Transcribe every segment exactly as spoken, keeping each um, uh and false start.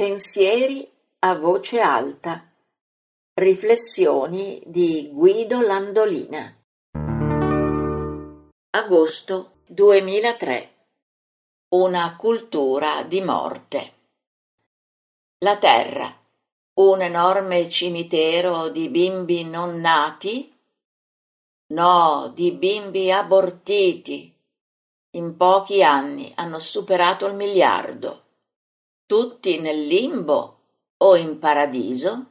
Pensieri a voce alta. Riflessioni di Guido Landolina. Agosto duemilatré. Una cultura di morte. La Terra, un enorme cimitero di bimbi non nati? No, di bimbi abortiti. In pochi anni hanno superato il miliardo. Tutti nel limbo o in paradiso?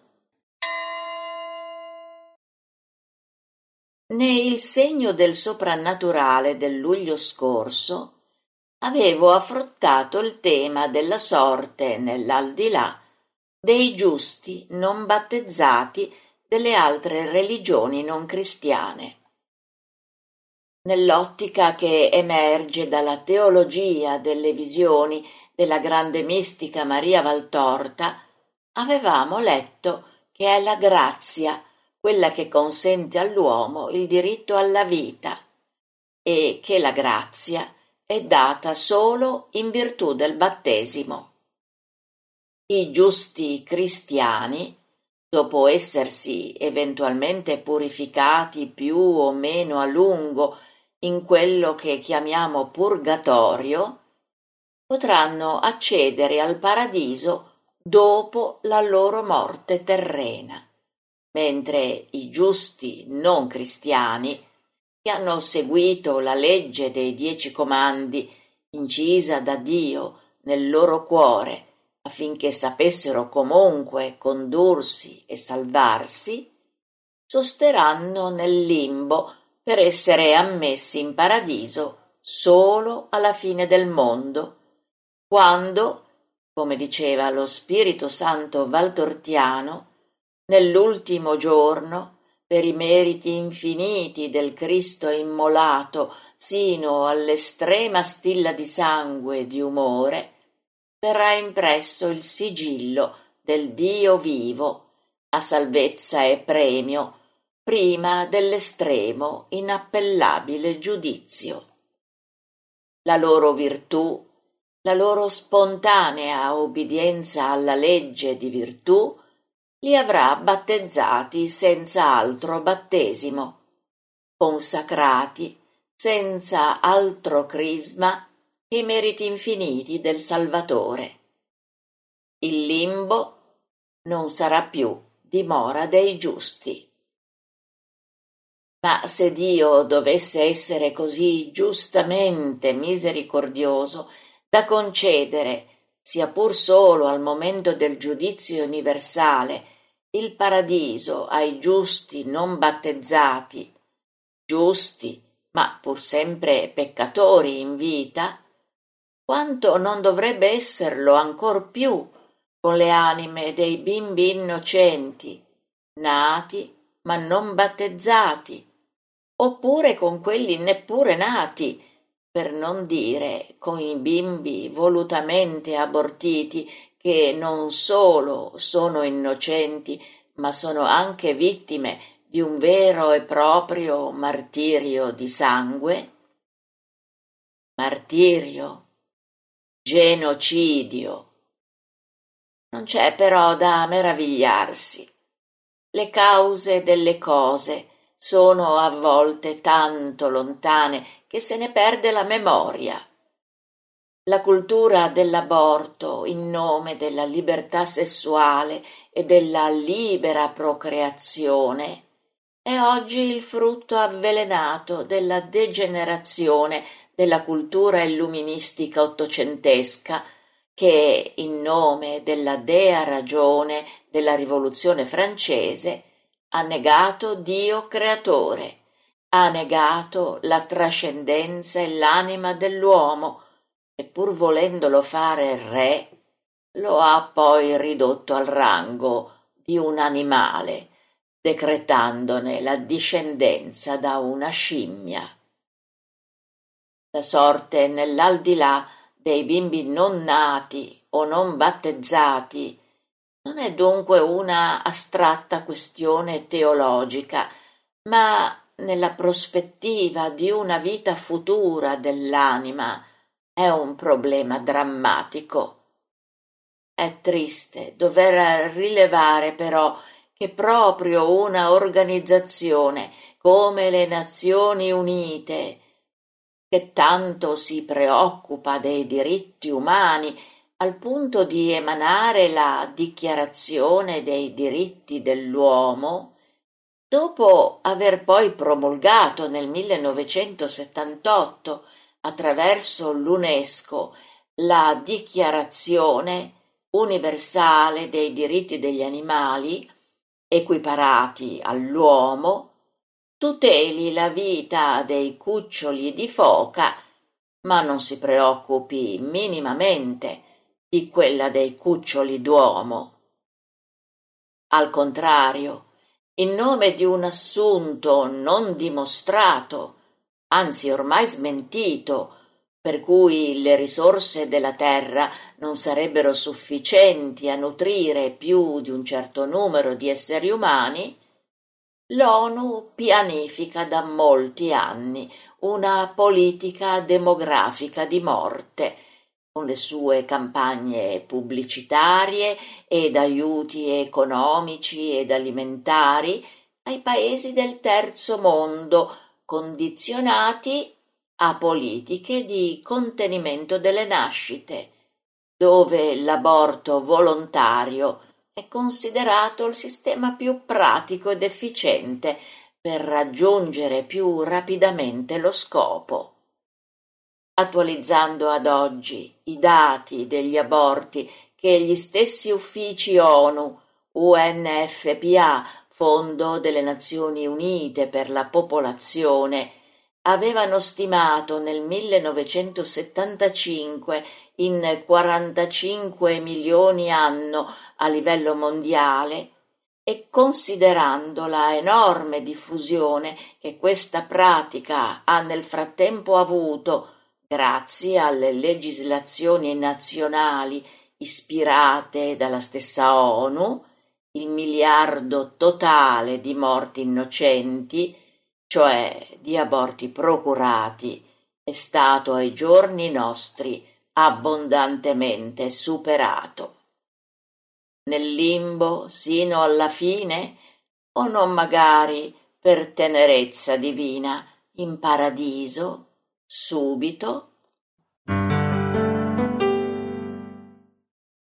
Né il segno del soprannaturale del luglio scorso avevo affrontato il tema della sorte nell'aldilà dei giusti non battezzati delle altre religioni non cristiane. Nell'ottica che emerge dalla teologia delle visioni della grande mistica Maria Valtorta, avevamo letto che è la grazia quella che consente all'uomo il diritto alla vita e che la grazia è data solo in virtù del battesimo. I giusti cristiani, dopo essersi eventualmente purificati più o meno a lungo in quello che chiamiamo purgatorio, potranno accedere al paradiso dopo la loro morte terrena, mentre i giusti non cristiani, che hanno seguito la legge dei dieci comandi incisa da Dio nel loro cuore affinché sapessero comunque condursi e salvarsi, sosteranno nel limbo per essere ammessi in paradiso solo alla fine del mondo, quando, come diceva lo Spirito Santo valtortiano, nell'ultimo giorno, per i meriti infiniti del Cristo immolato sino all'estrema stilla di sangue e di umore, verrà impresso il sigillo del Dio vivo a salvezza e premio prima dell'estremo inappellabile giudizio. La loro virtù, la loro spontanea obbedienza alla legge di virtù li avrà battezzati senza altro battesimo, consacrati senza altro crisma che i meriti infiniti del Salvatore. Il limbo non sarà più dimora dei giusti. Ma se Dio dovesse essere così giustamente misericordioso da concedere, sia pur solo al momento del giudizio universale, il paradiso ai giusti non battezzati, giusti ma pur sempre peccatori in vita, quanto non dovrebbe esserlo ancor più con le anime dei bimbi innocenti, nati ma non battezzati, oppure con quelli neppure nati, per non dire con i bimbi volutamente abortiti che non solo sono innocenti, ma sono anche vittime di un vero e proprio martirio di sangue? Martirio, genocidio. Non c'è però da meravigliarsi. Le cause delle cose sono a volte tanto lontane che se ne perde la memoria. La cultura dell'aborto in nome della libertà sessuale e della libera procreazione è oggi il frutto avvelenato della degenerazione della cultura illuministica ottocentesca che, in nome della dea ragione della rivoluzione francese, ha negato Dio creatore, ha negato la trascendenza e l'anima dell'uomo e pur volendolo fare re, lo ha poi ridotto al rango di un animale, decretandone la discendenza da una scimmia. La sorte nell'aldilà dei bimbi non nati o non battezzati non è dunque una astratta questione teologica, ma nella prospettiva di una vita futura dell'anima è un problema drammatico. È triste dover rilevare però che proprio una organizzazione come le Nazioni Unite, che tanto si preoccupa dei diritti umani al punto di emanare la Dichiarazione dei diritti dell'uomo, dopo aver poi promulgato nel millenovecentosettantotto attraverso l'UNESCO la Dichiarazione universale dei diritti degli animali, equiparati all'uomo, tuteli la vita dei cuccioli di foca, ma non si preoccupi minimamente di quella dei cuccioli d'uomo. Al contrario, in nome di un assunto non dimostrato, anzi ormai smentito, per cui le risorse della terra non sarebbero sufficienti a nutrire più di un certo numero di esseri umani, l'ONU pianifica da molti anni una politica demografica di morte, con le sue campagne pubblicitarie ed aiuti economici ed alimentari ai paesi del terzo mondo, condizionati a politiche di contenimento delle nascite, dove l'aborto volontario è considerato il sistema più pratico ed efficiente per raggiungere più rapidamente lo scopo. Attualizzando ad oggi i dati degli aborti che gli stessi uffici ONU, U N F P A, Fondo delle Nazioni Unite per la Popolazione, avevano stimato nel millenovecentosettantacinque in quarantacinque milioni anno a livello mondiale, e considerando la enorme diffusione che questa pratica ha nel frattempo avuto grazie alle legislazioni nazionali ispirate dalla stessa ONU, il miliardo totale di morti innocenti, cioè di aborti procurati, è stato ai giorni nostri abbondantemente superato. Nel limbo sino alla fine, o non magari per tenerezza divina in paradiso subito?